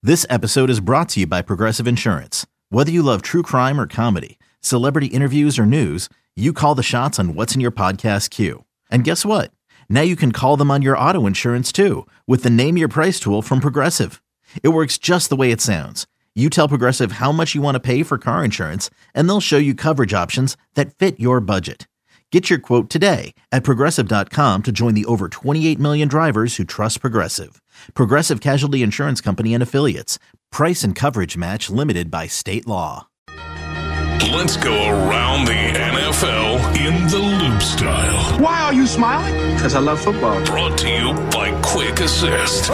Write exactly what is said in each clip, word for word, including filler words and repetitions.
This episode is brought to you by Progressive Insurance. Whether you love true crime or comedy, celebrity interviews or news, you call the shots on what's in your podcast queue. And guess what? Now you can call them on your auto insurance too with the Name Your Price tool from Progressive. It works just the way it sounds. You tell Progressive how much you want to pay for car insurance, and they'll show you coverage options that fit your budget. Get your quote today at Progressive dot com to join the over twenty-eight million drivers who trust Progressive. Progressive Casualty Insurance Company and Affiliates. Price and coverage match limited by state law. Let's go around the N F L in the Loop style. Why are you smiling? Because I love football. Brought to you by Quick Assist.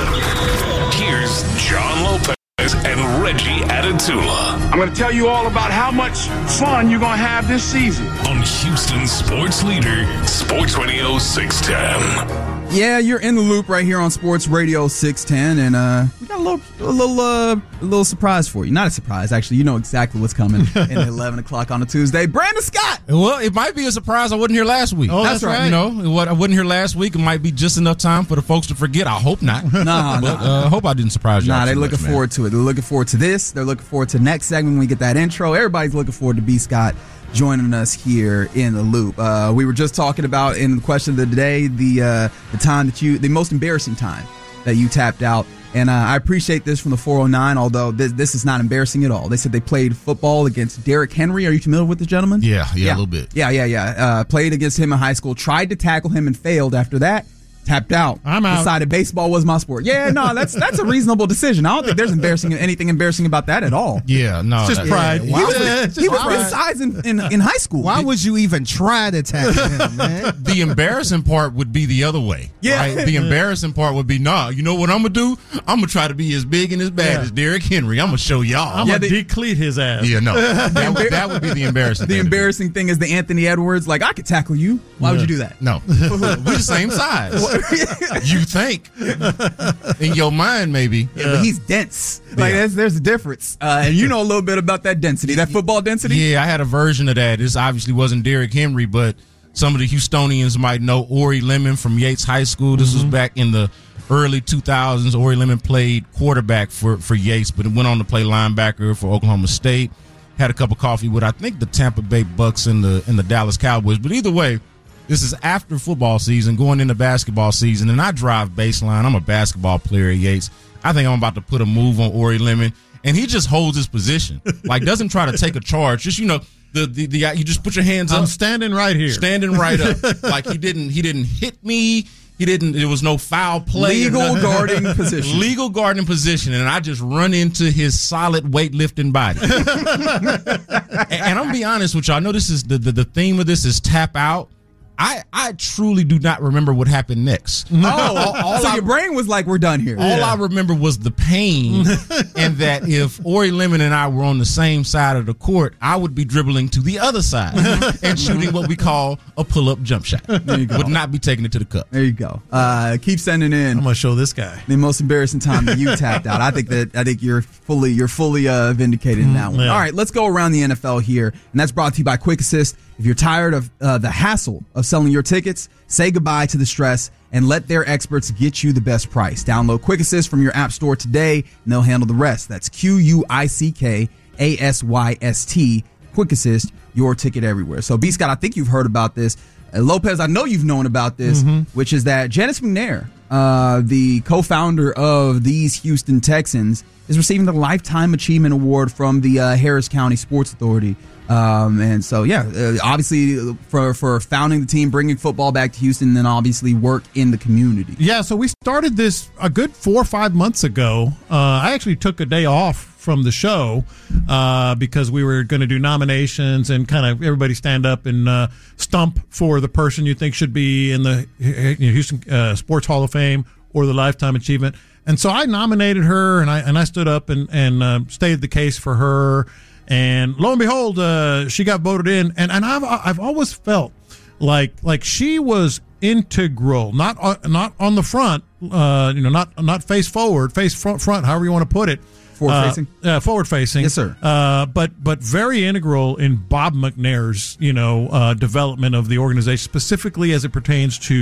Here's John Lopez and Reggie Atatula. I'm going to tell you all about how much fun you're going to have this season. On Houston Sports Leader, Sports Radio six ten. Yeah, you're in the loop right here on Sports Radio six ten, and uh, we got a little, a little, uh, a little surprise for you. Not a surprise, actually. You know exactly what's coming at eleven o'clock on a Tuesday. Brandon Scott. Well, it might be a surprise. I wasn't here last week. Oh, that's, that's right. You know, what I wasn't here last week. It might be just enough time for the folks to forget. I hope not. No, nah, no. I uh, hope I didn't surprise you. Nah, they're looking much, forward man. to it. They're looking forward to this. They're looking forward to next segment when we get that intro. Everybody's looking forward to B. Scott joining us here in the loop. Uh, we were just talking about in the question of the day the uh, the time that you, the most embarrassing time that you tapped out. And uh, I appreciate this from the four oh nine, although this, this is not embarrassing at all. They said they played football against Derrick Henry. Are you familiar with the gentleman? Yeah, yeah, yeah. a little bit. Yeah, yeah, yeah. Uh, played against him in high school, tried to tackle him and failed after that. Tapped out. I'm out. Decided baseball was my sport. Yeah, no, that's that's a reasonable decision. I don't think there's embarrassing anything embarrassing about that at all. Yeah, no. It's just pride. Yeah, he was, yeah, he was this size in, in, in high school. Why would you even try to tackle him, man? The embarrassing part would be the other way. Yeah. Right? The embarrassing part would be, nah, you know what I'm going to do? I'm going to try to be as big and as bad yeah. as Derrick Henry. I'm going to show y'all. I'm yeah, going to decleat his ass. Yeah, no. That would, that would be the embarrassing the thing. The embarrassing thing is the Anthony Edwards. Like, I could tackle you. Why yeah. would you do that? No. We're the same size. You think in your mind, maybe. Yeah, but he's dense. Like yeah. there's, there's a difference. Uh, and you know a little bit about that density, that football density. Yeah, I had a version of that. This obviously wasn't Derrick Henry, but some of the Houstonians might know Ori Lemon from Yates High School. This mm-hmm. was back in the early two thousands. Ori Lemon played quarterback for, for Yates, but went on to play linebacker for Oklahoma State. Had a cup of coffee with, I think, the Tampa Bay Bucks and the and the Dallas Cowboys. But either way, this is after football season, going into basketball season, and I drive baseline. I'm a basketball player at Yates. I think I'm about to put a move on Ori Lemon, and he just holds his position. Like, doesn't try to take a charge. Just, you know, the the, the you just put your hands up. I'm standing right here. Standing right up. Like, he didn't he didn't hit me. He didn't. There was no foul play. Legal guarding position. Legal guarding position, and I just run into his solid weightlifting body. and, and I'm gonna be honest with you. I know this is the, the the theme of this is tap out. I, I truly do not remember what happened next. Oh, all, all so I, your brain was like, we're done here. All yeah. I remember was the pain, and that if Ori Lemon and I were on the same side of the court, I would be dribbling to the other side and shooting what we call a pull-up jump shot. There you go. Would not be taking it to the cup. There you go. Uh, keep sending in. I'm gonna show this guy the most embarrassing time that you tapped out. I think that I think you're fully you're fully uh, vindicated in that one. Yeah. All right, let's go around the N F L here, and that's brought to you by Quick Assist. If you're tired of uh, the hassle of selling your tickets, say goodbye to the stress and let their experts get you the best price. Download Quick Assist from your app store today, and they'll handle the rest. That's Q U I C K A S Y S T. Quick Assist, your ticket everywhere. So, B. Scott, I think you've heard about this. Uh, Lopez, I know you've known about this, mm-hmm. which is that Janice McNair, uh, the co-founder of these Houston Texans, is receiving the Lifetime Achievement Award from the uh, Harris County Sports Authority. Um, and so, yeah, uh, obviously for, for founding the team, bringing football back to Houston, and then obviously work in the community. Yeah, so we started this a good four or five months ago. Uh, I actually took a day off from the show uh, because we were going to do nominations and kind of everybody stand up and uh, stump for the person you think should be in the you know, Houston uh, Sports Hall of Fame or the Lifetime Achievement. And so I nominated her, and I and I stood up and, and uh, stated the case for her. And lo and behold, uh, she got voted in, and, and I've I've always felt like like she was integral, not uh, not on the front, uh, you know, not not face forward, face front, front, however you want to put it, forward uh, facing, uh, forward facing, yes sir. Uh, but but very integral in Bob McNair's you know uh, development of the organization, specifically as it pertains to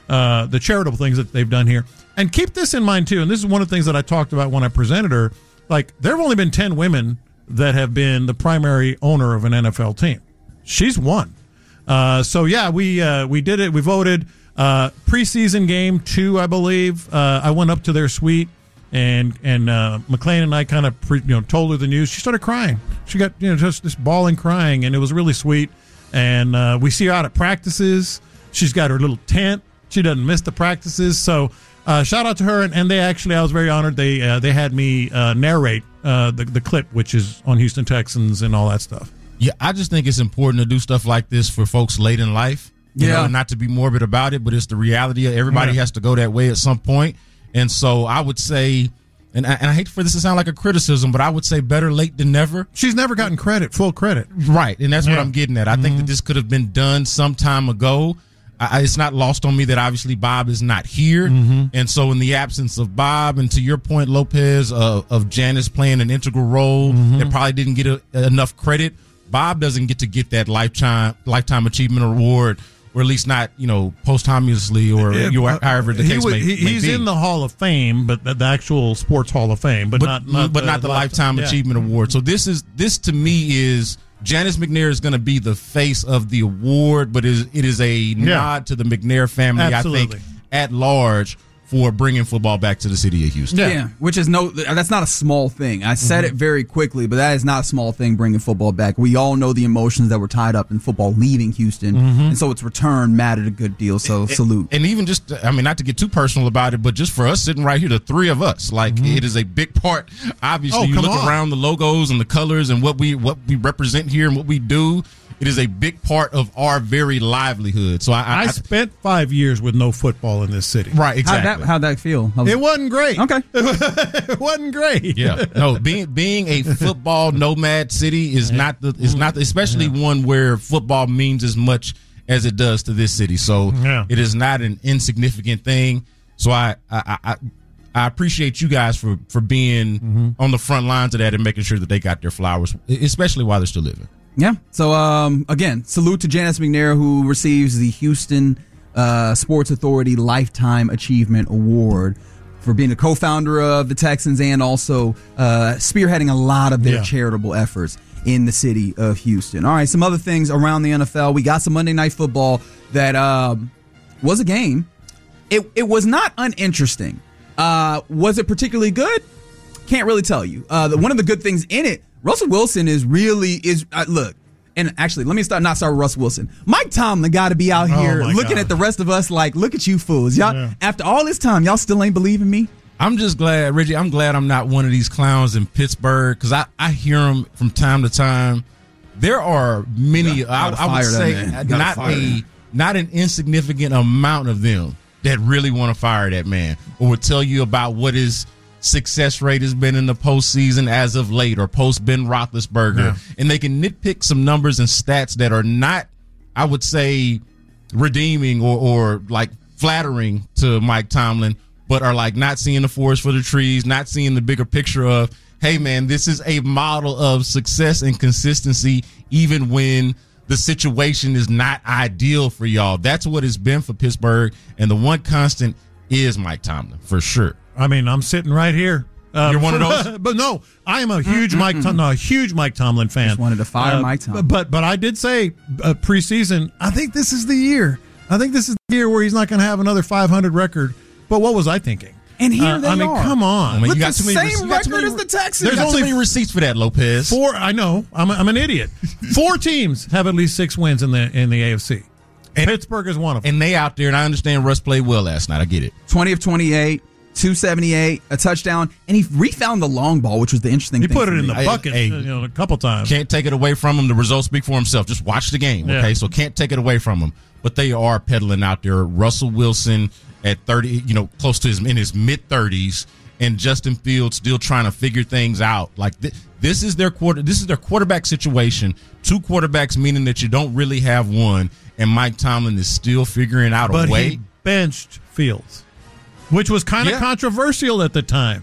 uh, the charitable things that they've done here. And keep this in mind too. And this is one of the things that I talked about when I presented her. Like, there have only been ten women that have been the primary owner of an N F L team. She's one. Uh, so yeah, we uh, we did it. We voted uh, preseason game two, I believe. Uh, I went up to their suite, and and uh, McLean and I kind of pre, you know told her the news. She started crying. She got you know just this bawling, crying, and it was really sweet. And uh, we see her out at practices. She's got her little tent. She doesn't miss the practices. So uh, shout out to her. And, and they actually, I was very honored. They uh, they had me uh, narrate uh, the the clip, which is on Houston Texans and all that stuff. Yeah, I just think it's important to do stuff like this for folks late in life. You Yeah. know, not to be morbid about it, but it's the reality. Everybody Yeah. has to go that way at some point. And so I would say, and I, and I hate for this to sound like a criticism, but I would say better late than never. She's never gotten credit, full credit. Right, and that's Yeah. what I'm getting at. I think that this could have been done some time ago. I, it's not lost on me that obviously Bob is not here. And so in the absence of Bob, and to your point, Lopez, uh, of Janice playing an integral role that probably didn't get a, enough credit, Bob doesn't get to get that lifetime lifetime achievement award, or at least not, you know, posthumously or Yeah, you, uh, however the he case would- may, he- may He's be. in the Hall of Fame, but the, the actual sports Hall of Fame, but, but not, not but not the lifetime yeah. achievement award. So this is this to me is Janice McNair is going to be the face of the award, but it is, it is a nod to the McNair family. Absolutely. I think at large for bringing football back to the city of Houston. Yeah. Yeah, which is no, that's not a small thing. I said it very quickly, but that is not a small thing bringing football back. We all know the emotions that were tied up in football leaving Houston, and so its return mattered a good deal. So salute. And even just, I mean, not to get too personal about it, but just for us sitting right here, the three of us, like it is a big part. Obviously, Oh, you come look on. around the logos and the colors and what we what we represent here and what we do. It is a big part of our very livelihood. So I, I, I spent five years with no football in this city. right How'd exactly. that, how'd that feel? How was- It wasn't great. okay. It wasn't great. Yeah, no, being being a football nomad city is not the is not the, especially one where football means as much as it does to this city. So Yeah. it is not an insignificant thing. So I I, I I appreciate you guys for for being on the front lines of that and making sure that they got their flowers, especially while they're still living. Yeah. So um, again, salute to Janice McNair, who receives the Houston uh, Sports Authority Lifetime Achievement Award for being a co-founder of the Texans and also uh, spearheading a lot of their Yeah. charitable efforts in the city of Houston. All right, some other things around the N F L. We got some Monday Night Football that um, was a game. It it was not uninteresting. Uh, was it particularly good? Can't really tell you. Uh, the, one of the good things in it, Russell Wilson is really is uh, look. And actually, let me start not start with Russell Wilson. Mike Tomlin got to be out Oh, here my looking God. at the rest of us like, look at you fools, y'all. Yeah. After all this time, y'all still ain't believing me. I'm just glad, Reggie, I'm glad I'm not one of these clowns in Pittsburgh because I, I hear them from time to time. There are many, Gotta I, I fire would that say, man. Gotta not fire a him. not an insignificant amount of them that really want to fire that man or would tell you about what his success rate has been in the postseason as of late or post Ben Roethlisberger. Yeah. And they can nitpick some numbers and stats that are not, I would say, redeeming or, or like flattering to Mike Tomlin, but are like not seeing the forest for the trees, not seeing the bigger picture of, hey man, this is a model of success and consistency even when the situation is not ideal for y'all. That's what it's been for Pittsburgh, and the one constant is Mike Tomlin for sure. I mean, I'm sitting right here. Uh, You're one of those? But no, I am a huge Mike, Tom, no, a huge Mike Tomlin fan. Just wanted to fire Uh, Mike Tomlin. But but I did say uh, preseason. I think this is the year. I think this is the year where he's not going to have another five hundred record. But what was I thinking? And here Uh, they I mean, are. come on. I mean, With you got the too many same receipts- you got too record many- as the Texans. There's There's only only- many receipts for that, Lopez. Four. I know. I'm, a, I'm an idiot. Four teams have at least six wins in the in the A F C. And- Pittsburgh is one of them. And they out there, and I understand Russ played well last night. I get it. twenty of twenty-eight, two seventy-eight, a touchdown, and he refound the long ball, which was the interesting He thing. put for it in me. the Hey, bucket hey. you know, a couple times. Can't take it away from him. The results speak for himself. Just watch the game, okay? Yeah. So can't take it away from him. But they are peddling out there. Russell Wilson at thirty, you know, close to his in his mid thirties, and Justin Fields still trying to figure things out. Like th- this is their quarter. This is their quarterback situation. Two quarterbacks, meaning that you don't really have one, and Mike Tomlin is still figuring out But a way. he benched Fields, which was kind of Yeah. controversial at the time.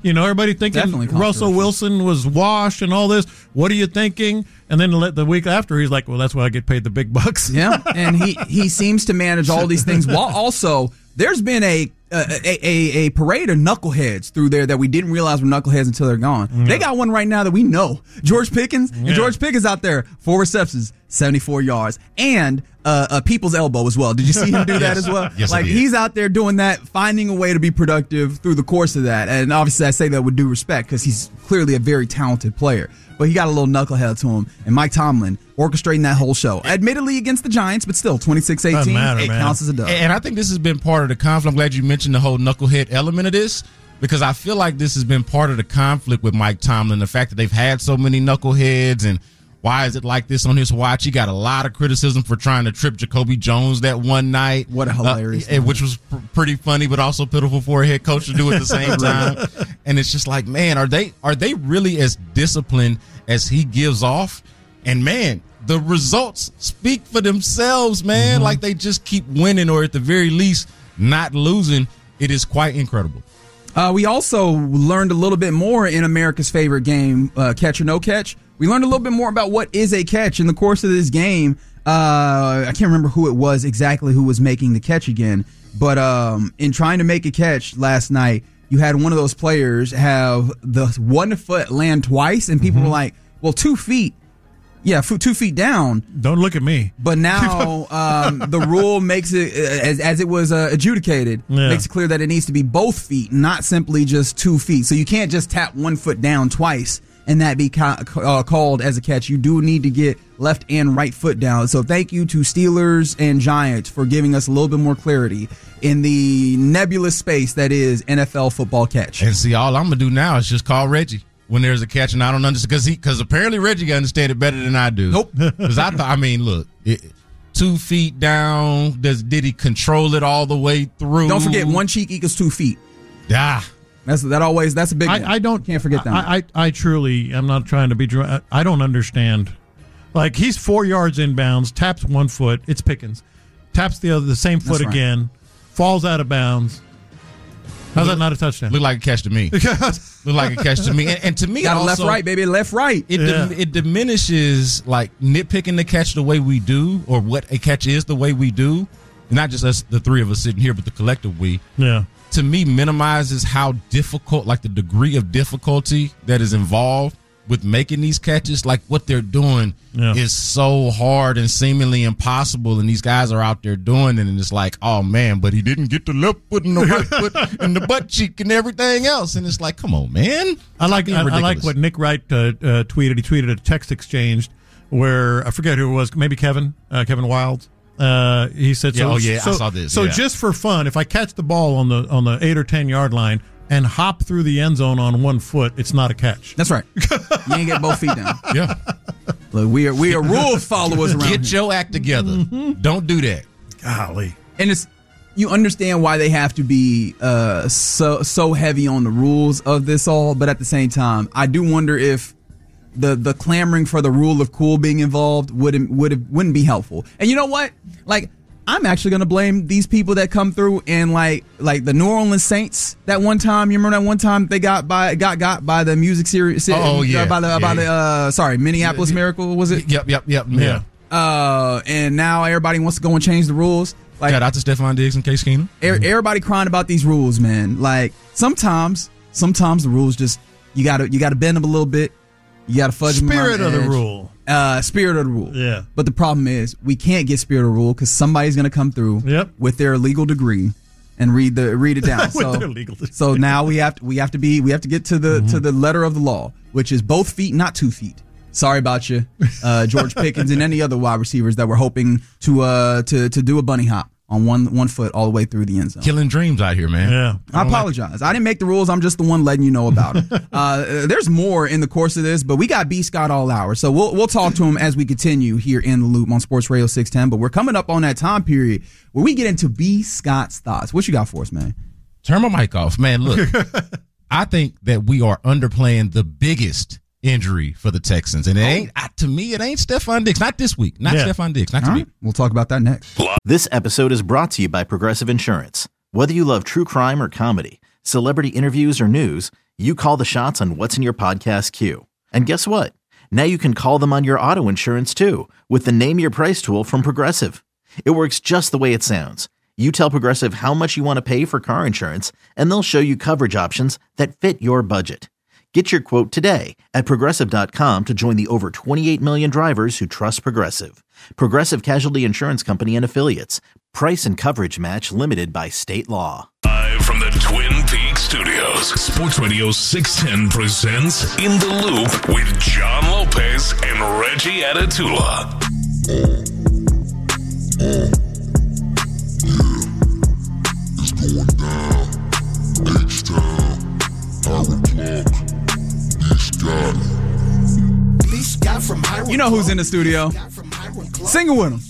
You know, everybody thinking Definitely Russell controversial. Wilson was washed and all this. What are you thinking? And then the the week after, he's like, well, that's why I get paid the big bucks. Yeah, and he, he seems to manage all these things while also there's been a a, a a parade of knuckleheads through there that we didn't realize were knuckleheads until they're gone. Yeah. They got one right now that we know. George Pickens. And Yeah. George Pickens out there, four receptions, seventy-four yards, and uh, a people's elbow as well. Did you see him do that Yes. as well? Yes, I like did. he's out there doing that, finding a way to be productive through the course of that. And obviously, I say that with due respect because he's clearly a very talented player. But he got a little knucklehead to him, and Mike Tomlin orchestrating that whole show. Admittedly against the Giants, but still twenty-six eighteen. Doesn't matter, It man. counts as a dub. And I think this has been part of the conflict. I'm glad you mentioned the whole knucklehead element of this because I feel like this has been part of the conflict with Mike Tomlin. The fact that they've had so many knuckleheads and why is it like this on his watch? He got a lot of criticism for trying to trip Jacoby Jones that one night. What a hilarious Uh, which was pr- pretty funny, but also pitiful for a head coach to do at the same time. And it's just like, man, are they are they really as disciplined as he gives off? And man, the results speak for themselves, man. Mm-hmm. Like they just keep winning, or at the very least, not losing. It is quite incredible. Uh, we also learned a little bit more in America's favorite game, uh, Catch or No Catch. We learned a little bit more about what is a catch in the course of this game. Uh, I can't remember who it was exactly who was making the catch again, but um, in trying to make a catch last night, you had one of those players have the one foot land twice, and people Mm-hmm. were like, well, two feet. Yeah, f- two feet down. Don't look at me. But now um, the rule makes it, uh, as, as it was uh, adjudicated, Yeah. makes it clear that it needs to be both feet, not simply just two feet. So you can't just tap one foot down twice and that be ca- uh, called as a catch. You do need to get left and right foot down. So thank you to Steelers and Giants for giving us a little bit more clarity in the nebulous space that is N F L football catch. And see, all I'm gonna do now is just call Reggie when there's a catch, and I don't understand because he because apparently Reggie can understand it better than I do. Nope. Because I thought, I mean, look, it, two feet down. Does did he control it all the way through? Don't forget, one cheek equals two feet. Ah, That's that always. That's a big. one. I, I don't can't forget that. I, I, I truly am not trying to be. dra- I don't understand. Like he's four yards inbounds, taps one foot. It's Pickens. Taps the other, the same foot That's right. again. Falls out of bounds. How's that not a touchdown? look like a catch to me. Look like a catch to me. And, and to me, Got a also, left right, baby, left right. It Yeah. dim- it diminishes like nitpicking the catch the way we do, or what a catch is the way we do. Not just us, the three of us sitting here, but the collective we. Yeah. To me, minimizes how difficult, like the degree of difficulty that is involved with making these catches. Like what they're doing Yeah. is so hard and seemingly impossible, and these guys are out there doing it, and it's like, oh man, but he didn't get the left foot and the right foot and the butt cheek and everything else, and it's like, come on, man. I like Stop being I, I like ridiculous. what Nick Wright uh, uh, tweeted. He tweeted a text exchange where I forget who it was. Maybe Kevin uh, Kevin Wild. Uh, he said, Yeah, so, oh, yeah, I so, saw this, So yeah. just for fun, if I catch the ball on the on the eight or ten yard line and hop through the end zone on one foot, it's not a catch. That's right. You ain't get both feet down. Yeah. Look, we are we are rule followers around Get here. your act together. Don't do that. Golly. And it's you understand why they have to be uh, so so heavy on the rules of this all, but at the same time, I do wonder if the the clamoring for the rule of cool being involved wouldn't would have wouldn't be helpful. And you know what? Like I'm actually gonna blame these people that come through and like like the New Orleans Saints that one time. You remember that one time they got by got got by the music series? Oh, yeah. by the Yeah, by the yeah. uh, sorry Minneapolis Miracle was it? Yep, yep, yep. Yeah. Yeah. Uh, and now everybody wants to go and change the rules. Like Shout out to Stephon Diggs and Case Keenum. er- everybody crying about these rules, man. Like sometimes, sometimes the rules just you gotta you gotta bend them a little bit. You gotta fudge them around Spirit of the edge. rule. Uh, spirit of the rule. Yeah. But the problem is we can't get spirit of the rule because somebody's gonna come through Yep. with their legal degree and read the read it down. With so their legal degree. so now we have to we have to be we have to get to the Mm-hmm. to the letter of the law, which is both feet, not two feet. Sorry about you, uh, George Pickens and any other wide receivers that were hoping to uh to to do a bunny hop on one one foot all the way through the end zone. Killing dreams out here, man. Yeah. I apologize. I didn't make the rules. I'm just the one letting you know about it. uh, there's more in the course of this, but we got B. Scott all hour, so we'll we'll talk to him as we continue here in the loop on Sports Radio six ten. But we're coming up on that time period where we get into B. Scott's thoughts. What you got for us, man? Turn my mic off, man. Look, I think that we are underplaying the biggest injury for the Texans, and it ain't uh, to me. It ain't Stephon Diggs. Not this week. Not Yeah. Stephon Diggs. Not to All me. right, we'll talk about that next. This episode is brought to you by Progressive Insurance. Whether you love true crime or comedy, celebrity interviews or news, you call the shots on what's in your podcast queue. And guess what? Now you can call them on your auto insurance too with the Name Your Price tool from Progressive. It works just the way it sounds. You tell Progressive how much you want to pay for car insurance, and they'll show you coverage options that fit your budget. Get your quote today at Progressive dot com to join the over twenty-eight million drivers who trust Progressive. Progressive Casualty Insurance Company and Affiliates. Price and coverage match limited by state law. Live from the Twin Peaks Studios, Sports Radio six ten presents In the Loop with John Lopez and Reggie Atatula. Uh, uh, yeah, it's going down. H-Town, Howard Clark, B. Scott. You know who's in the studio? Sing it with him.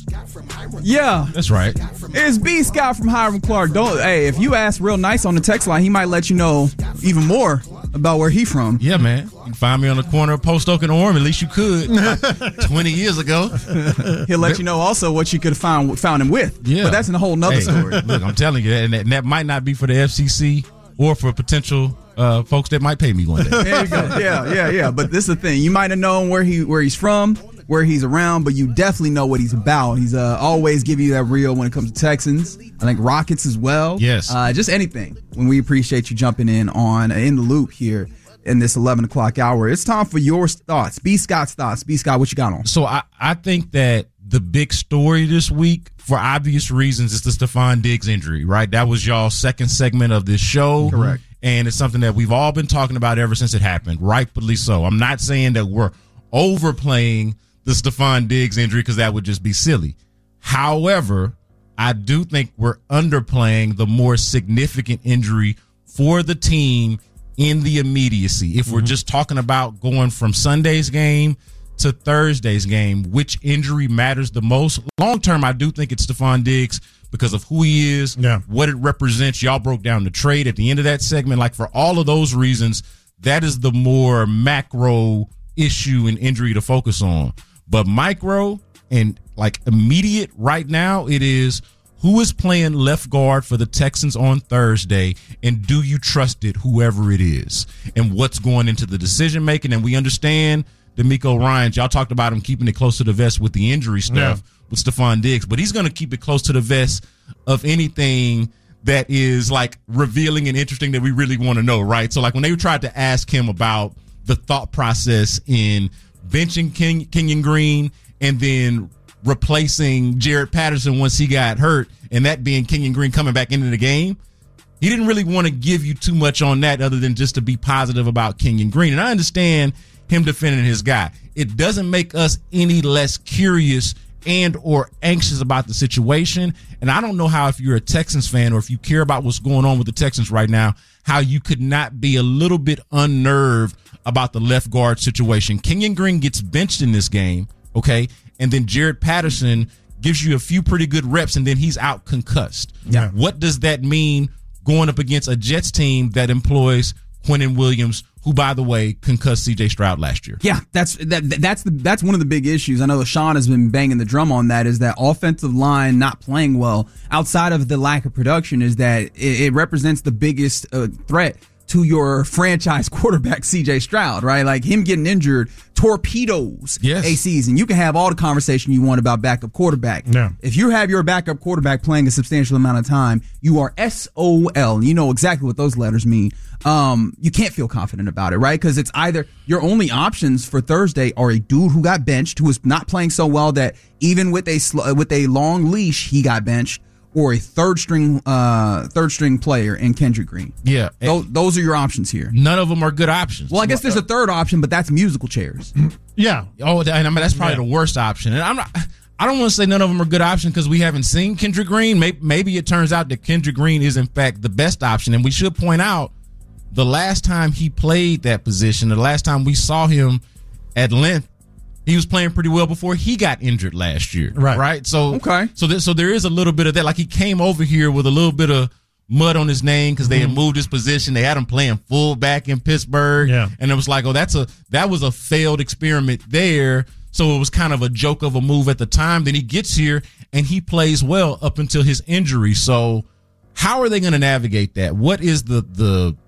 Yeah, That's right. it's B. Scott from Hiram Clark. Don't, hey, if you ask real nice on the text line, he might let you know even more about where he from. Yeah, man. You can find me on the corner of Post Oak and Orm. At least you could twenty years ago. He'll let you know also what you could have found found him with. Yeah. But that's a whole nother Hey, story. Look, I'm telling you, and that, and that might not be for the F C C or for potential uh, folks that might pay me one day. There you go. Yeah, yeah, yeah. But this is the thing. You might have known where he where he's from, where he's around, but you definitely know what he's about. He's uh, always give you that real when it comes to Texans. I think Rockets as well. Yes. Uh, just anything. When we appreciate you jumping in on uh, In the Loop here in this eleven o'clock hour. It's time for your thoughts. B. Scott's thoughts. B. Scott, what you got on? So I, I think that the big story this week, for obvious reasons, is the Stephon Diggs injury, right? That was y'all's second segment of this show. Correct. And it's something that we've all been talking about ever since it happened, rightfully so. I'm not saying that we're overplaying the Stephon Diggs injury because that would just be silly. However, I do think we're underplaying the more significant injury for the team in the immediacy. If we're just talking about going from Sunday's game to Thursday's game, which injury matters the most? Long term, I do think it's Stephon Diggs because of who he is, Yeah. what it represents. Y'all broke down the trade at the end of that segment. Like, for all of those reasons, that is the more macro issue and injury to focus on. But micro and like immediate right now, it is who is playing left guard for the Texans on Thursday, and do you trust it, whoever it is, and what's going into the decision making. And we understand DeMeco Ryans, y'all talked about him keeping it close to the vest with the injury stuff Yeah. with Stephon Diggs, but he's going to keep it close to the vest of anything that is like revealing and interesting that we really want to know, right? So like when they tried to ask him about the thought process in benching Ken- Kenyon Green and then replacing Jared Patterson once he got hurt, and that being Kenyon Green coming back into the game, he didn't really want to give you too much on that other than just to be positive about Kenyon Green. And I understand him defending his guy. It doesn't make us any less curious and or anxious about the situation. And I don't know how, if you're a Texans fan or if you care about what's going on with the Texans right now, how you could not be a little bit unnerved about the left guard situation. Kenyon Green gets benched in this game, okay? And then Jared Patterson gives you a few pretty good reps, and then he's out concussed. Yeah. What does that mean going up against a Jets team that employs Quinnen Williams, who, by the way, concussed C J Stroud last year? Yeah, that's that. That's the that's one of the big issues. I know Sean has been banging the drum on that. Is that offensive line not playing well? Outside of the lack of production, is that it, it represents the biggest uh, threat to your franchise quarterback, C J Stroud, right? Like him getting injured torpedoes Yes. a season. You can have all the conversation you want about backup quarterback. Yeah. If you have your backup quarterback playing a substantial amount of time, you are S O L. You know exactly what those letters mean. Um, you can't feel confident about it, right? Because it's either your only options for Thursday are a dude who got benched, who is not playing so well that even with a sl- with a long leash he got benched, or a third string uh, third string player in Kendrick Green. Yeah. Those, those are your options here. None of them are good options. Well, I guess there's a third option, but that's musical chairs. Yeah. Oh, and I mean, that's probably Yeah. the worst option. And I'm not. I don't want to say none of them are good options because we haven't seen Kendrick Green. Maybe, maybe it turns out that Kendrick Green is in fact the best option. And we should point out the last time he played that position, the last time we saw him at length, he was playing pretty well before he got injured last year. Right. Right. So Okay. So there, so there is a little bit of that. Like he came over here with a little bit of mud on his name because they had moved his position. They had him playing fullback in Pittsburgh. Yeah. And it was like, oh, that's a that was a failed experiment there. So it was kind of a joke of a move at the time. Then he gets here and he plays well up until his injury. So how are they going to navigate that? What is the the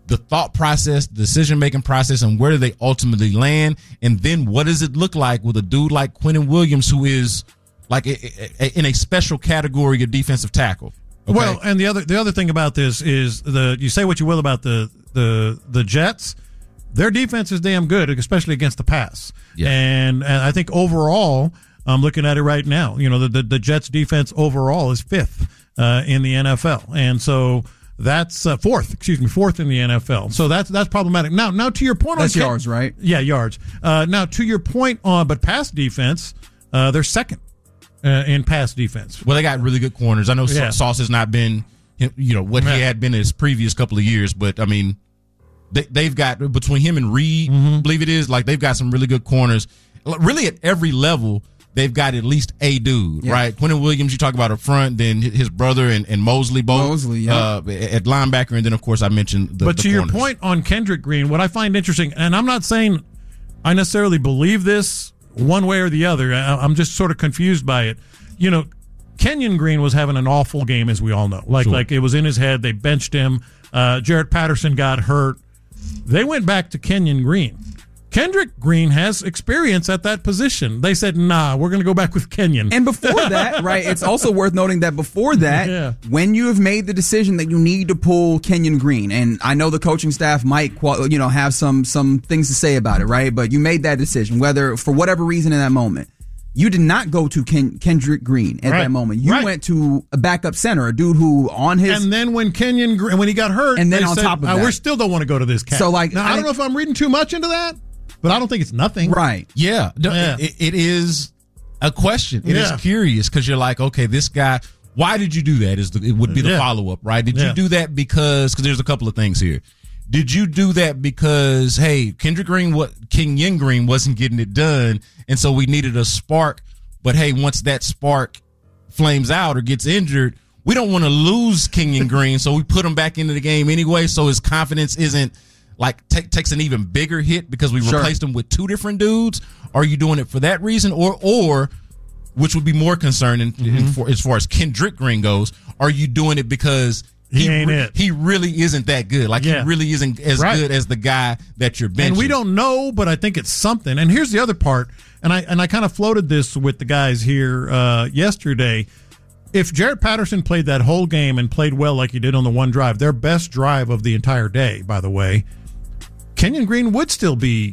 the thought process, the decision-making process, and where do they ultimately land? And then what does it look like with a dude like Quinnen Williams, who is like a, a, a, in a special category of defensive tackle? Okay? Well, and the other the other thing about this is the you say what you will about the the the Jets, their defense is damn good, especially against the pass. Yeah. And, and I think overall, I'm looking at it right now. You know, the the, the Jets defense overall is fifth uh, in the N F L, and so. That's uh, fourth, excuse me, fourth in the N F L. So that's that's problematic. Now, now to your point that's on yards, Ken- right? Yeah, yards. Uh, now to your point on, but pass defense, uh, they're second uh, in pass defense. Well, they got really good corners. I know Yeah. Sauce has not been, you know, what Yeah. he had been his previous couple of years, but I mean, they, they've got between him and Reed, Mm-hmm. I believe it is, like they've got some really good corners. Really, at every level. They've got at least a dude, Yeah. right? Quinnen Williams, you talk about up front, then his brother and, and Mosley both Mosley, yeah. uh, at linebacker, and then of course I mentioned the. But the to your corners. point on Kendrick Green, what I find interesting, and I'm not saying I necessarily believe this one way or the other. I, I'm just sort of confused by it. You know, Kenyon Green was having an awful game, as we all know. Like, Sure. like it was in his head. They benched him. Uh, Jarrett Patterson got hurt. They went back to Kenyon Green. Kendrick Green has experience at that position. They said, nah, we're going to go back with Kenyon. And before that, right, it's also worth noting that before that, Yeah. when you have made the decision that you need to pull Kenyon Green, and I know the coaching staff might, you know, have some some things to say about it, right? But you made that decision, whether for whatever reason in that moment. You did not go to Ken, Kendrick Green at Right. that moment. You Right. went to a backup center, a dude who on his And then when Kenyon Green, when he got hurt, And then they on said, top of "Uh, that." we still don't want to go to this cat. So, like, now, I, I don't know if I'm reading too much into that, but I don't think it's nothing. right. Yeah, no, Yeah. It, it is a question. It is Yeah. curious because you're like, okay, this guy. Why did you do that? Is the, it would be the Yeah. follow up, right? Did Yeah. you do that because? Because there's a couple of things here. Did you do that because hey, Kendrick Green, what Kenyon Green wasn't getting it done, and so we needed a spark? But hey, once that spark flames out or gets injured, we don't want to lose Kenyon Green, so we put him back into the game anyway. So his confidence isn't like t- takes an even bigger hit because we Sure. replaced him with two different dudes. Are you doing it for that reason, or or which would be more concerning Mm-hmm. in for, as far as Kendrick Green goes? Are you doing it because He ain't re- it. he really isn't that good? Like Yeah. he really isn't as Right. good as the guy that you're benching. And we don't know, but I think it's something. And here's the other part, and I and I kind of floated this with the guys here uh, yesterday. If Jarrett Patterson played that whole game and played well like he did on the one drive, their best drive of the entire day, by the way, Kenyon Green would still be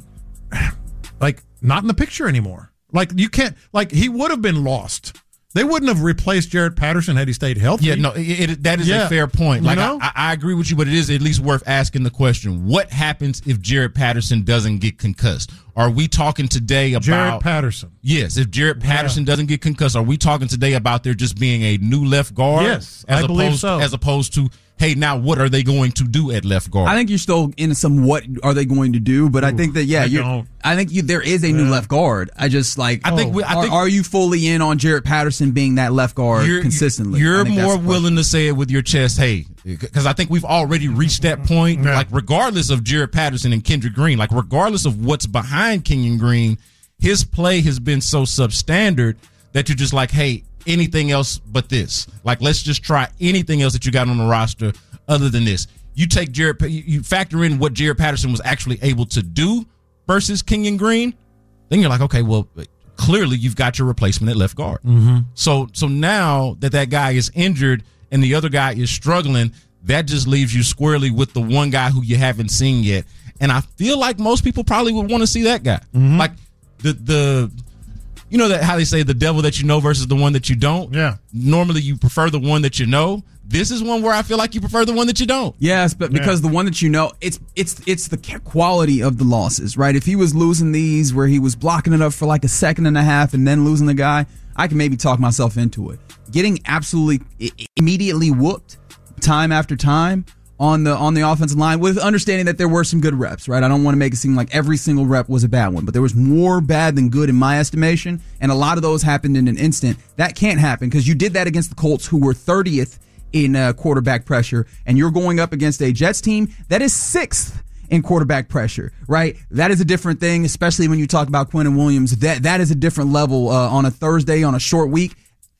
like not in the picture anymore. Like you can't, like he would have been lost. They wouldn't have replaced Jarrett Patterson had he stayed healthy. Yeah, no, it, it, that is Yeah. a fair point. You Like know? I, I agree with you, but it is at least worth asking the question: what happens if Jarrett Patterson doesn't get concussed? Are we talking today about Jarrett Patterson. Yes, if Jarrett Patterson doesn't get concussed, are we talking today about there just being a new left guard? Yes, as I believe opposed, so. As opposed to, hey, now what are they going to do at left guard? I think you're still in some what are they going to do, but I think that yeah, I you're, don't. I think you there is a new Yeah. left guard. I just like I think we- I are, think- are you fully in on Jarrett Patterson being that left guard You're, consistently? You're I think that's more the question. willing to say it with your chest, hey, because I think we've already reached that point. Yeah. Like, regardless of Jarrett Patterson and Kendrick Green, like, regardless of what's behind Kenyon Green, his play has been so substandard that you're just like, hey, anything else but this. Like, let's just try anything else that you got on the roster other than this. You take Jarrett, you factor in what Jarrett Patterson was actually able to do versus Kenyon Green, then you're like, okay, well, clearly you've got your replacement at left guard. Mm-hmm. So, so now that that guy is injured and the other guy is struggling, that just leaves you squarely with the one guy who you haven't seen yet. And I feel like most people probably would want to see that guy. Mm-hmm. Like the the you know that how they say the devil that you know versus the one that you don't. Yeah. Normally you prefer the one that you know. This is one where I feel like you prefer the one that you don't. Yes, but because the one that you know, it's it's it's the quality of the losses, right? If he was losing these where he was blocking it up for like a second and a half and then losing the guy, I can maybe talk myself into it. Getting absolutely immediately whooped time after time on the on the offensive line with understanding that there were some good reps, right? I don't want to make it seem like every single rep was a bad one, but there was more bad than good in my estimation, and a lot of those happened in an instant. That can't happen because you did that against the Colts, who were thirtieth in uh, quarterback pressure, and you're going up against a Jets team that is sixth in quarterback pressure, right? That is a different thing, especially when you talk about Quinnen Williams. That that is a different level uh, on a Thursday, on a short week.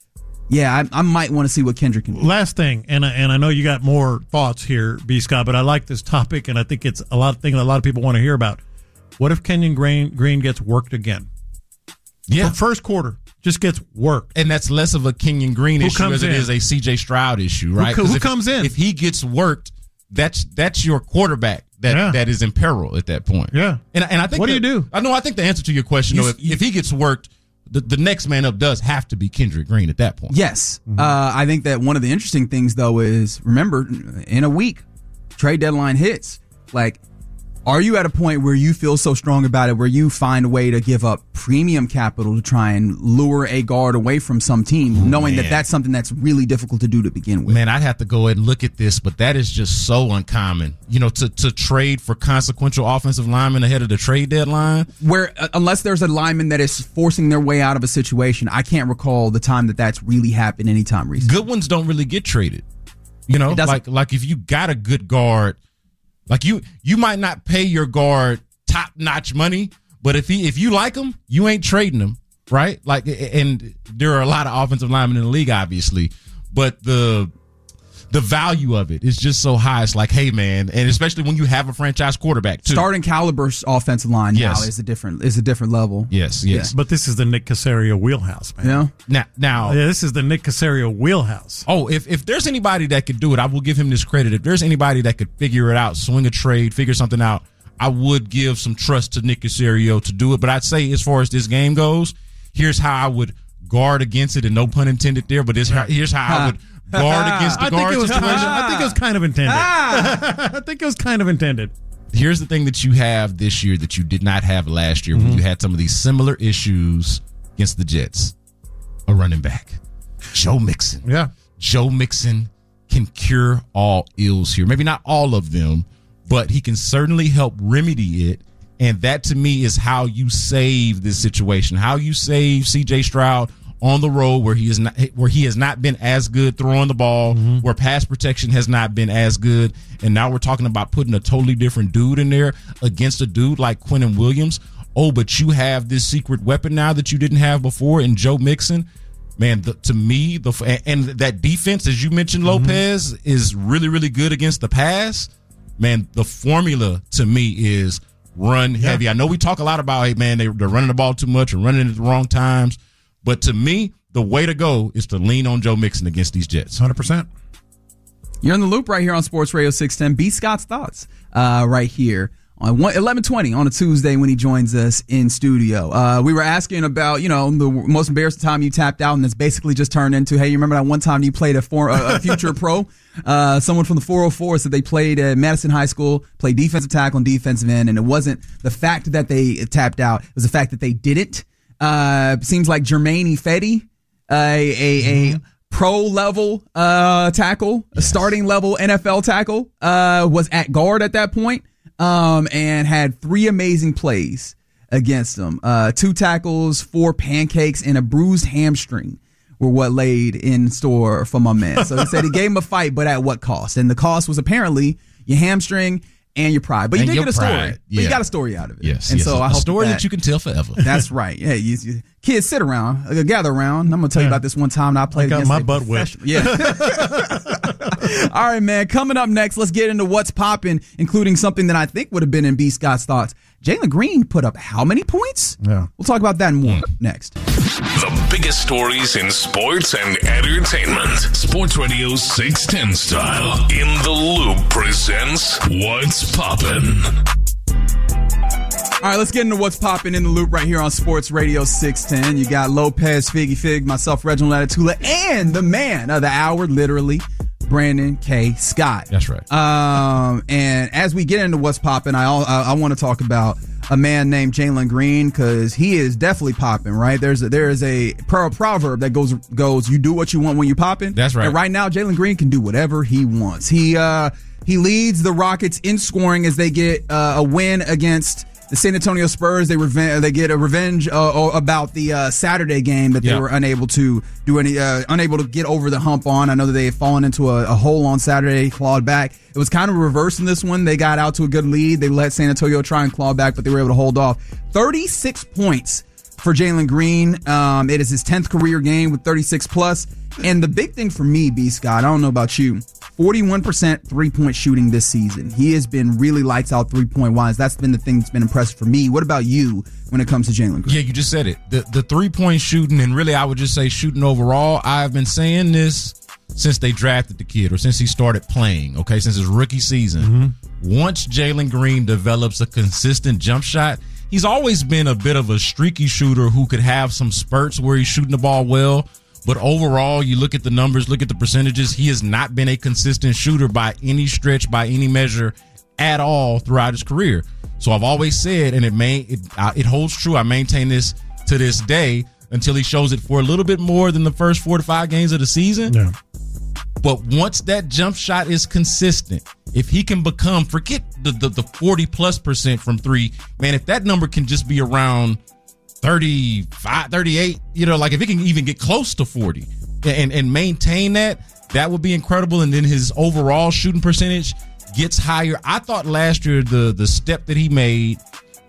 yeah, I, I might want to see what Kendrick can do. Last thing, and I, and I know you got more thoughts here, B. Scott, but I like this topic, and I think it's a lot of thing that a lot of people want to hear about. What if Kenyon Green, Green gets worked again? Yeah. The first quarter just gets worked. And that's less of a Kenyon Green Who issue as it in? is a C J Stroud issue, right? Who, who if, comes in? If he gets worked, that's that's your quarterback that, Yeah. that is in peril at that point. Yeah. And, and I think What do that- you do? I know. I think the answer to your question, You- though, if, if he gets worked, the, the next man up does have to be Kendrick Green at that point. Yes. Mm-hmm. Uh, I think that one of the interesting things, though, is remember, in a week, trade deadline hits. Like, are you at a point where you feel so strong about it where you find a way to give up premium capital to try and lure a guard away from some team, knowing man. that that's something that's really difficult to do to begin with? Man, I'd have to go ahead and look at this, but that is just so uncommon. You know, to, to trade for consequential offensive linemen ahead of the trade deadline. Where, uh, unless there's a lineman that is forcing their way out of a situation, I can't recall the time that that's really happened anytime recently. Good ones don't really get traded. You know, It doesn't- like like if you got a good guard, like you you might not pay your guard top notch money, but if he if you like him, you ain't trading him, right? Like, and there are a lot of offensive linemen in the league, obviously, but the the value of it is just so high. It's like, hey, man, and especially when you have a franchise quarterback too. Starting caliber offensive line Yes. now is a different is a different level. Yes, yes. But this is the Nick Caserio wheelhouse, man. You know? Now, now, Yeah, this is the Nick Caserio wheelhouse. Oh, if, if there's anybody that could do it, I will give him this credit. If there's anybody that could figure it out, swing a trade, figure something out, I would give some trust to Nick Caserio to do it. But I'd say as far as this game goes, here's how I would guard against it, and no pun intended there, but this, here's how I would guard against the I think guard it was kind of, situation. I think it was kind of intended. I think it was kind of intended. Here's the thing that you have this year that you did not have last year Mm-hmm. when you had some of these similar issues against the Jets. A running back, Joe Mixon. Yeah. Joe Mixon can cure all ills here. Maybe not all of them, but he can certainly help remedy it. And that to me is how you save this situation, how you save C J Stroud on the road where he is not where he has not been as good throwing the ball, mm-hmm. where pass protection has not been as good. And now we're talking about putting a totally different dude in there against a dude like Quinnen Williams. Oh, but you have this secret weapon now that you didn't have before in Joe Mixon. Man, the, to me, the and that defense, as you mentioned, Lopez, mm-hmm. is really, really good against the pass. Man, the formula to me is run yeah. heavy. I know we talk a lot about, hey, man, they, they're running the ball too much and running at the wrong times. But to me, the way to go is to lean on Joe Mixon against these Jets. one hundred percent. You're in the loop right here on Sports Radio six ten. B. Scott's thoughts uh, right here on eleven twenty on a Tuesday when he joins us in studio. Uh, we were asking about, you know, the most embarrassing time you tapped out, and it's basically just turned into, hey, you remember that one time you played a, for, a, a future pro? Uh, someone from the four oh four said they played at Madison High School, played defensive tackle and defensive end, and it wasn't the fact that they tapped out, it was the fact that they didn't. Uh, seems like Jermaine Ifedi, uh, a, a, mm-hmm. a pro level, uh, tackle, yes. a starting level N F L tackle, uh, was at guard at that point, um, and had three amazing plays against them. Uh, two tackles, four pancakes, and a bruised hamstring were what laid in store for my man. So he said he gave him a fight, but at what cost? And the cost was apparently your hamstring and your pride. But you and did get a story. Pride. But yeah. you got a story out of it. Yes. And yes. so a I hope story that, that you can tell forever. That's right. Yeah. You, you, kids, sit around, uh, gather around. I'm going to tell yeah. you about this one time that I played I got against my a butt whipped. Yeah. All right, man. Coming up next, let's get into what's popping, including something that I think would have been in B. Scott's thoughts. Jalen Green put up how many points? Yeah. We'll talk about that and more mm. next. The biggest stories in sports and entertainment. Sports Radio six ten style. In the Loop presents What's Poppin'. All right, let's get into what's popping in the loop right here on Sports Radio six ten. You got Lopez, Figgy Fig, myself, Reginald Atatula, and the man of the hour, literally, Brandon K. Scott. That's right. Um, and as we get into what's popping, I I, I want to talk about a man named Jalen Green because he is definitely popping. Right? There's a, there is a pro- proverb that goes goes you do what you want when you're popping. That's right. And right now, Jalen Green can do whatever he wants. He uh he leads the Rockets in scoring as they get uh, a win against the San Antonio Spurs. They reven- they get a revenge uh, about the uh, Saturday game that they yeah. were unable to do any, uh, unable to get over the hump on. I know that they had fallen into a, a hole on Saturday, clawed back. It was kind of reverse in this one. They got out to a good lead. They let San Antonio try and claw back, but they were able to hold off. thirty-six points for Jalen Green. Um, it is his tenth career game with thirty-six plus. And the big thing for me, B. Scott, I don't know about you, forty-one percent three-point shooting this season. He has been really lights out three-point wise. That's been the thing that's been impressive for me. What about you when it comes to Jalen Green? Yeah, you just said it. The the three-point shooting, and really I would just say shooting overall, I've been saying this since they drafted the kid or since he started playing, okay, since his rookie season. Mm-hmm. Once Jalen Green develops a consistent jump shot, he's always been a bit of a streaky shooter who could have some spurts where he's shooting the ball well. But overall, you look at the numbers, look at the percentages, he has not been a consistent shooter by any stretch, by any measure at all throughout his career. So I've always said, and it may it, uh, it holds true, I maintain this to this day until he shows it for a little bit more than the first four to five games of the season. Yeah. But once that jump shot is consistent, if he can become, forget the, the, the forty plus percent from three, man, if that number can just be around thirty-five, thirty-eight, you know, like if it can even get close to forty and, and maintain that, that would be incredible. And then his overall shooting percentage gets higher. I thought last year the the step that he made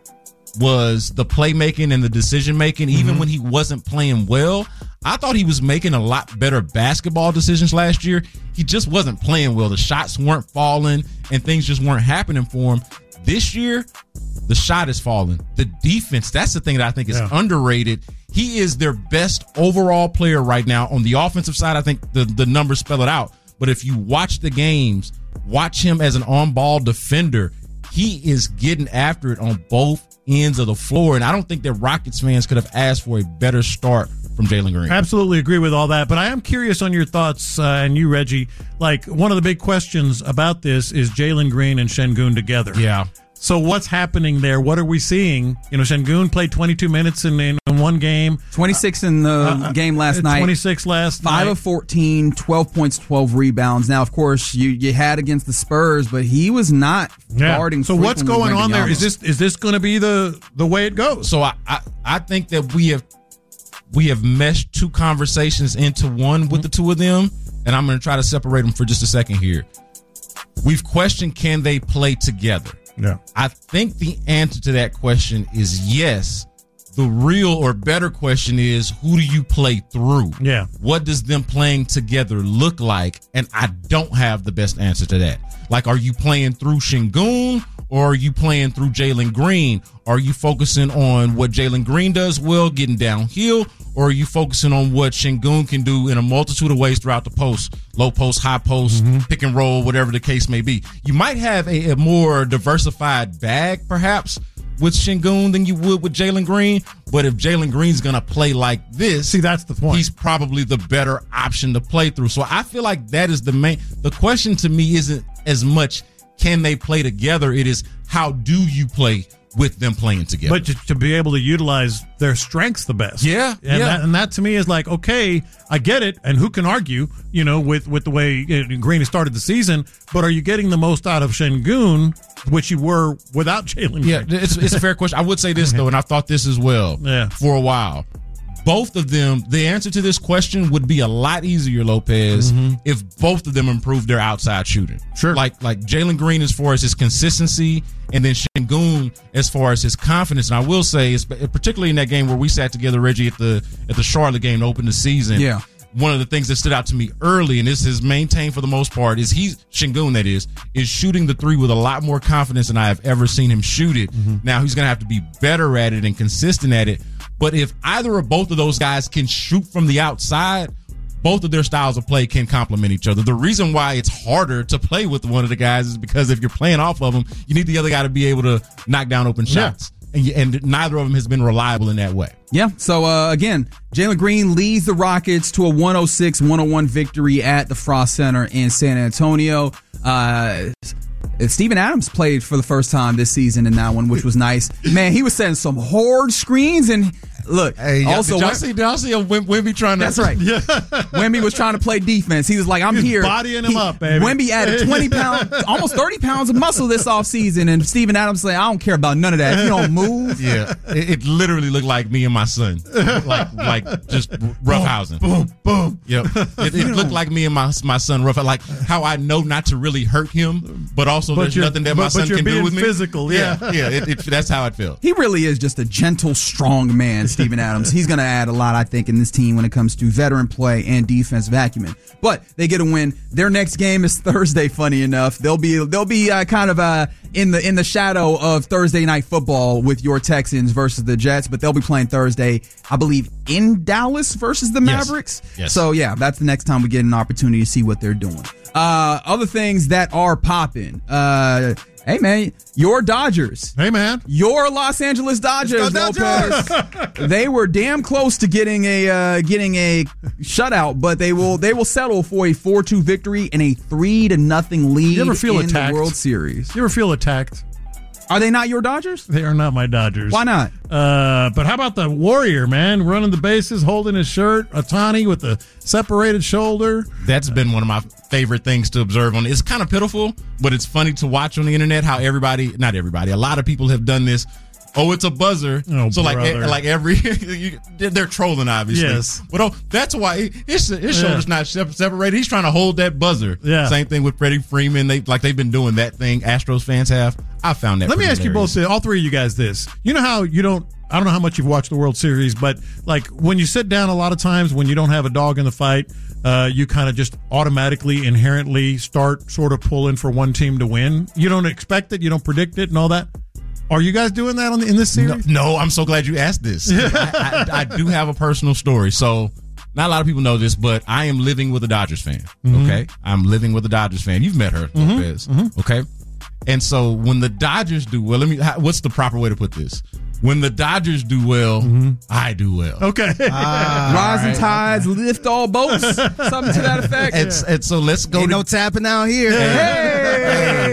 was the playmaking and the decision making, even mm-hmm. when he wasn't playing well. I thought he was making a lot better basketball decisions last year. He just wasn't playing well. The shots weren't falling and things just weren't happening for him. This year, the shot is falling. The defense, that's the thing that I think is yeah. underrated. He is their best overall player right now. On the offensive side, I think the, the numbers spell it out. But if you watch the games, watch him as an on-ball defender, he is getting after it on both ends of the floor. And I don't think that Rockets fans could have asked for a better start from Jalen Green. Absolutely agree with all that. But I am curious on your thoughts, uh, and you, Reggie. Like, one of the big questions about this is Jalen Green and Şengün together. Yeah. So what's happening there? What are we seeing? You know, Şengün played twenty-two minutes in, in one game. twenty-six in the uh, game last night. twenty-six last Five night. of fourteen, twelve points, twelve rebounds. Now, of course, you, you had against the Spurs, but he was not yeah. guarding. So what's going on there? Is this is this going to be the, the way it goes? So I, I, I think that we have we have meshed two conversations into one with mm-hmm. the two of them, and I'm going to try to separate them for just a second here. We've questioned, can they play together? Yeah. I think the answer to that question is yes. The real or better question is, who do you play through? Yeah. What does them playing together look like? And I don't have the best answer to that. Like, are you playing through Şengün or are you playing through Jalen Green? Are you focusing on what Jalen Green does well, getting downhill, or are you focusing on what Şengün can do in a multitude of ways throughout the post, low post, high post, mm-hmm. pick and roll, whatever the case may be? You might have a, a more diversified bag, perhaps, with Şengün than you would with Jalen Green. But if Jalen Green's going to play like this, see, that's the point. He's probably the better option to play through. So I feel like that is the main. The question to me isn't as much can they play together. It is, how do you play with them playing together? But to, to be able to utilize their strengths the best. Yeah. And, yeah. That, and that to me is like, okay, I get it. And who can argue, you know, with, with the way you know, Green has started the season, but are you getting the most out of Şengün, which you were without Jalen Green? Yeah, it's, it's a fair question. I would say this, though, and I've thought this as well yeah. for a while. Both of them, the answer to this question would be a lot easier, Lopez, mm-hmm. if both of them improved their outside shooting. Sure. Like like Jalen Green as far as his consistency, and then Şengün as far as his confidence. And I will say, particularly in that game where we sat together, Reggie, at the at the Charlotte game to open the season. Yeah. One of the things that stood out to me early, and this is maintained for the most part, is he's Şengün, that is, is shooting the three with a lot more confidence than I have ever seen him shoot it. Mm-hmm. Now he's going to have to be better at it and consistent at it. But if either or both of those guys can shoot from the outside, both of their styles of play can complement each other. The reason why it's harder to play with one of the guys is because if you're playing off of them, you need the other guy to be able to knock down open shots. Yeah. And, you, and neither of them has been reliable in that way. Yeah. So, uh, again, Jalen Green leads the Rockets to a one oh six one oh one victory at the Frost Center in San Antonio. Uh, Steven Adams played for the first time this season in that one, which was nice. Man, he was setting some hard screens and look. Hey, also, did y'all see, did y'all see Wim, Wemby trying to? That's right. Yeah. Wemby was trying to play defense. He was like, "I'm he was here." Bodying him he, up, baby. Wemby added twenty pounds, almost thirty pounds of muscle this offseason, and Steven Adams said, "I don't care about none of that. If you don't move." Yeah, it, it literally looked like me and my son, like like just roughhousing. Boom, boom. Yep. It, it looked like me and my my son rough. Like how I know not to really hurt him, but also but there's nothing that but, my son but can do with me. Physical, yeah, yeah. yeah it, it, that's how it felt. He really is just a gentle, strong man, Steven Adams. He's going to add a lot, I think, in this team when it comes to veteran play and defensive acumen. But they get a win. Their next game is Thursday. Funny enough, they'll be they'll be uh, kind of uh, in the in the shadow of Thursday night football with your Texans versus the Jets. But they'll be playing Thursday, I believe, in Dallas versus the Mavericks. Yes. Yes. So yeah, that's the next time we get an opportunity to see what they're doing. Uh, other things that are popping. Uh, hey man, your Dodgers. Hey man, your Los Angeles Dodgers, Dodgers. Lopez. They were damn close to getting a uh, getting a shutout, but they will they will settle for a four two victory and a three to nothing lead You ever feel in attacked? the World Series. You ever feel attacked? Are they not your Dodgers? They are not my Dodgers. Why not? Uh, but how about the Warrior, man? Running the bases, holding his shirt. Otani with the separated shoulder. That's been one of my favorite things to observe on. It's kind of pitiful, but it's funny to watch on the internet how everybody, not everybody, a lot of people have done this. Oh, it's a buzzer. Oh, so like, brother. like every you, they're trolling, obviously. Yes. But oh, that's why his, his shoulder's Yeah. not sep- separated. He's trying to hold that buzzer. Yeah. Same thing with Freddie Freeman. They like they've been doing that thing. Astros fans have. I found that. Let me pretty ask you both, hilarious. all three of you guys, this. You know how you don't, I don't know how much you've watched the World Series, but like when you sit down a lot of times when you don't have a dog in the fight, uh, you kind of just automatically, inherently start sort of pulling for one team to win. You don't expect it, you don't predict it and all that. Are you guys doing that on the, in this No, series? no, I'm so glad you asked this. I, I, I do have a personal story. So, not a lot of people know this, but I am living with a Dodgers fan. Mm-hmm. Okay, I'm living with a Dodgers fan. You've met her, Mm-hmm. Lopez. Okay, and so when the Dodgers do well, let me. how- What's the proper way to put this? When the Dodgers do well, I do well. Okay. Rising tides lift all boats. Something to that effect. And, and so let's go. Ain't to, no tapping out here. Hey,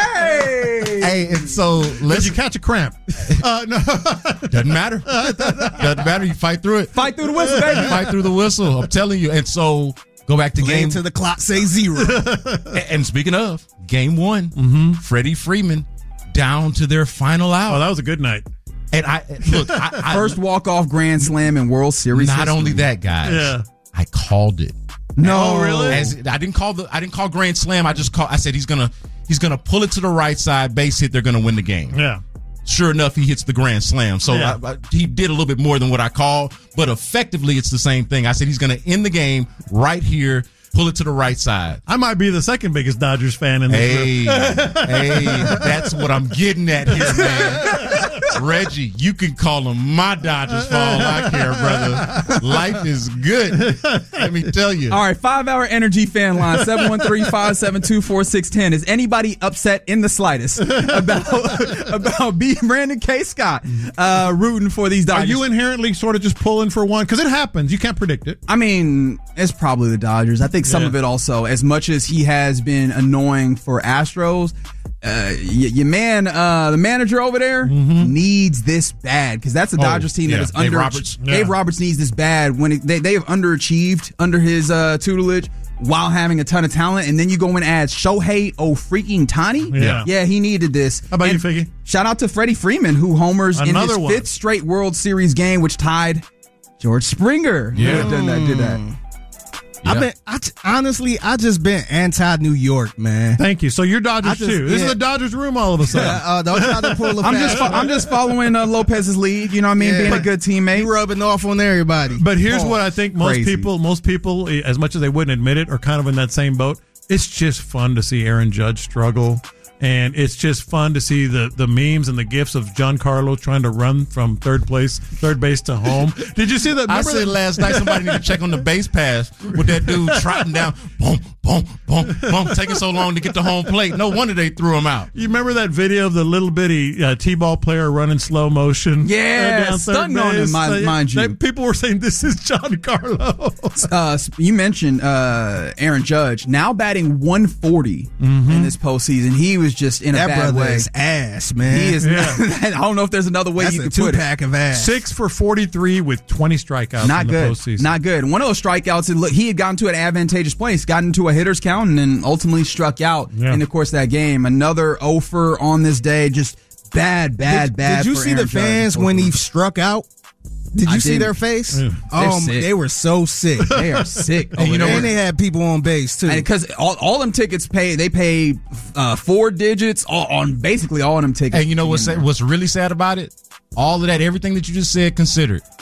hey. hey, and so Did let's. you catch a cramp? Uh, no. Doesn't matter. Doesn't matter. You fight through it. Fight through the whistle, baby. Fight through the whistle. I'm telling you. And so go back to Play game. until the clock say zero. And- And speaking of game one, Mm-hmm. Freddie Freeman down to their final Oh, out. that was a good night. And I look, I, I, First walk-off grand slam in World Series not history. only that, guys. Yeah. I called it. No, Oh, really? As, I didn't call the I didn't call grand slam. I just call. I said he's gonna he's gonna pull it to the right side, base hit. They're gonna win the game. Yeah. Sure enough, he hits the grand slam. So Yeah. I, I, he did a little bit more than what I called, but effectively it's the same thing. I said he's gonna end the game right here, pull it to the right side. I might be the second biggest Dodgers fan in this Hey, group. hey, that's what I'm getting at here, man. Reggie, you can call them my Dodgers for all I care, brother. Life is good. Let me tell you. All right, five-hour energy fan line, seven one three, five seven two, four six one zero. Is anybody upset in the slightest about about B. Brandon K. Scott uh, rooting for these Are Dodgers? you inherently sort of just pulling for one? Because it happens. You can't predict it. I mean, it's probably the Dodgers. I think some Yeah. of it also, as much as he has been annoying for Astros, uh, y- your man, uh, the manager over there needs this bad because that's a Dodgers team yeah. that is Dave under. Roberts. Dave Yeah. Roberts needs this bad when it, they they have underachieved under his uh, tutelage while having a ton of talent, and then you go and add Shohei O freaking Tani. Yeah. yeah, he needed this. How about And you, Figgy? Shout out to Freddie Freeman who homers in Another his one. fifth straight World Series game, which tied George Springer. who Yeah. had done that, did that. I've been, I t- honestly, I just been anti New York, man. Thank you. So you're Dodgers I just- too. This yeah. is a Dodgers room all of a sudden. Uh, uh, don't try to pull a I'm fast just fo- I'm just following uh, Lopez's lead. You know what I mean? Yeah. Being a But good teammate. You rubbing off on everybody. But here's what I think most Crazy. people, most people, as much as they wouldn't admit it, are kind of in that same boat. It's just fun to see Aaron Judge struggle. And it's just fun to see the, the memes and the gifs of Giancarlo trying to run from third place, third base to home. Did you see that? I Remember said that- last night somebody need to check on the base pass with that dude trotting down, boom, boom, boom, boom, taking so long to get to home plate. No wonder they threw him out. You remember that video of the little bitty uh, T-ball player running slow motion? Yeah, uh, down third stunting on him, base? mind- Uh, mind you. that- people were saying this is Giancarlo. Uh, you mentioned uh, Aaron Judge now batting one forty in this postseason. He was just in a that bad brother way. is ass, man. He is. Yeah. I don't know if there's another way That's you a could two put it. pack of ass. Six for forty-three with twenty strikeouts Not in the good. postseason. Not good. One of those strikeouts, and look, he had gotten to an advantageous place, got into a hitter's count, and then ultimately struck out Yeah. in the course of that game. Another oh for on this day. Just bad, bad, did, bad. Did you for see Aaron the fans Judge. when he struck out? Did you I see didn't. their face? Yeah. They're Oh, sick. they were so sick. They are sick. And you know and what? they had people on base too. Because all, all them tickets pay, they pay uh, four digits all, on basically all of them tickets. And you know what's sad, what's really sad about it? All of that, everything that you just said considered,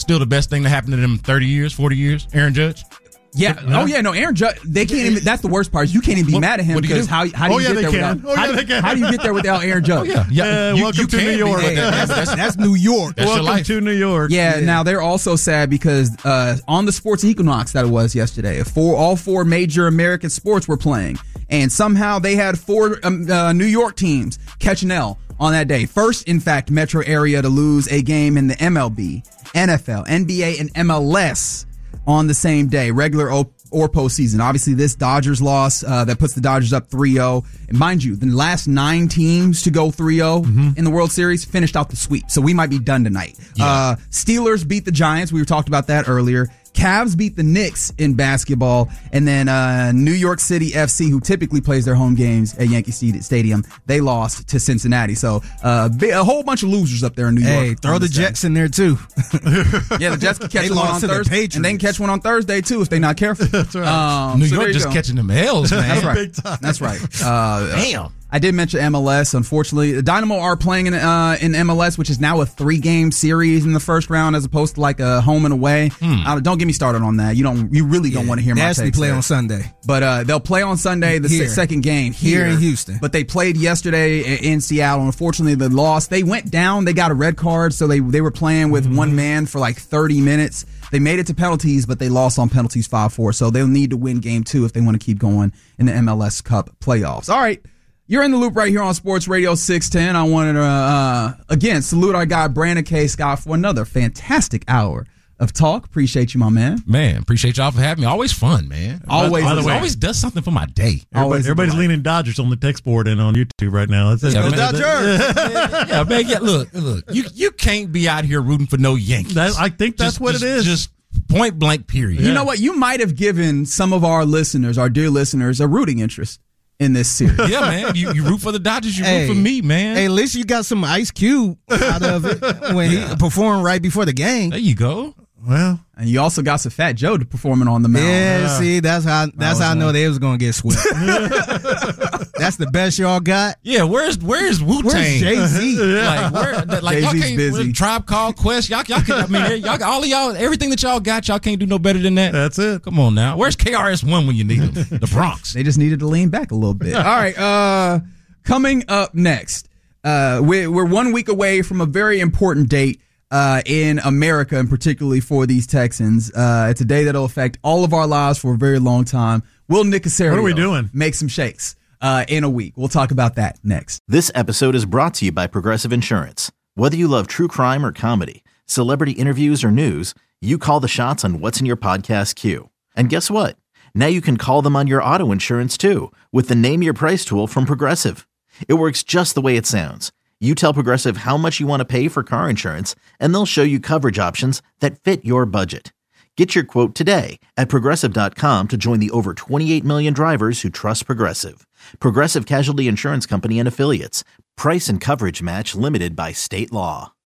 still the best thing to happen to them in thirty years, forty years? Aaron Judge? Yeah. Oh yeah. No, Aaron Judge. They can't even. That's the worst part. Is you can't even be What- mad at him what do you because do? how how do Oh, you yeah, get they there can. without? Oh, yeah, how, they can. how do you get there without Aaron Judge? Yeah, Yeah, you, welcome you to can New be York. mad. That's, that's, That's New York. That's your Welcome life. to New York. Yeah, now they're also sad because uh, on the sports equinox that it was yesterday, four all four major American sports were playing, and somehow they had four um, uh, New York teams catch an L on that day. First, in fact, metro area to lose a game in the M L B, N F L, N B A, and M L S on the same day, regular o- or postseason. Obviously, this Dodgers loss uh, that puts the Dodgers up three oh. And mind you, the last nine teams to go three oh Mm-hmm. in the World Series finished out the sweep. So we might be done tonight. Yeah. Uh, Steelers beat the Giants. We were talked about that earlier. Cavs beat the Knicks in basketball. And then uh, New York City F C, who typically plays their home games at Yankee Stadium, they lost to Cincinnati. So uh, a whole bunch of losers up there in New York. Hey, throw on the this day. Jets in there too. Yeah, the Jets can catch They one lost on to the Thursday, Patriots. and they can catch one on Thursday too if they're not careful. That's right. Um, New so there York you just go. catching them L's, man. That's right. Big time. That's right. Uh, Damn. I did mention M L S. Unfortunately, the Dynamo are playing in uh, in M L S, which is now a three game series in the first round as opposed to like a home and away. Uh, don't get me started on that. You don't. You really don't want to hear They my actually takes play there. on Sunday. But uh, they'll play on Sunday, the Here. se- second game here, Here in Houston. But they played yesterday i- in Seattle. Unfortunately, they lost. They went down. They got a red card, so they they were playing with Mm-hmm. one man for like thirty minutes. They made it to penalties, but they lost on penalties five four. So they'll need to win game two if they want to keep going in the M L S Cup playoffs. All right. You're in the loop right here on Sports Radio six ten. I wanted to, uh, again, salute our guy, Brandon K. Scott, for another fantastic hour of talk. Appreciate you, my man. Man, appreciate y'all for having me. Always fun, man. Always. By the Always, way- always does something for my day. Everybody, Always a everybody's delight. leaning Dodgers on the text board and on YouTube right now. It's, Yeah, it's- man. it's- Yeah, man. Yeah, look, look. You you can't be out here rooting for no Yankees. That- I think that's Just- what just- it is. Just point blank. Period. You know what? You might have given some of our listeners, our dear listeners, a rooting interest in this series. Yeah, man. You, you root for the Dodgers. You Hey. root for me, man. Hey, at least you got some Ice Cube out of it when he performed right before the game. There you go. well, And you also got some Fat Joe to performing on the mound. Yeah, see, that's how that's was how I know nice. they was gonna get swept. That's the best y'all got. Yeah, where's where's Wu Where's Tang? Jay Z? Like, where, like y'all Jay-Z's can't busy. Tribe Called Quest. Y'all, y'all can. I mean, y'all, all of y'all, everything that y'all got, y'all can't do no better than that. that's it. Come on now. Where's K R S One when you need them? The Bronx. They just needed to lean back a little bit. All right. Uh, coming up next, uh, we're, we're one week away from a very important date uh, in America, and particularly for these Texans. Uh, it's a day that'll affect all of our lives for a very long time. Will Nick Casario What are we doing? make some shakes uh, in a week? We'll talk about that next. This episode is brought to you by Progressive Insurance. Whether you love true crime or comedy, celebrity interviews or news, you call the shots on what's in your podcast queue. And guess what? Now you can call them on your auto insurance too with the Name Your Price tool from Progressive. It works just the way it sounds. You tell Progressive how much you want to pay for car insurance, and they'll show you coverage options that fit your budget. Get your quote today at Progressive dot com to join the over twenty-eight million drivers who trust Progressive. Progressive Casualty Insurance Company and Affiliates. Price and coverage match limited by state law.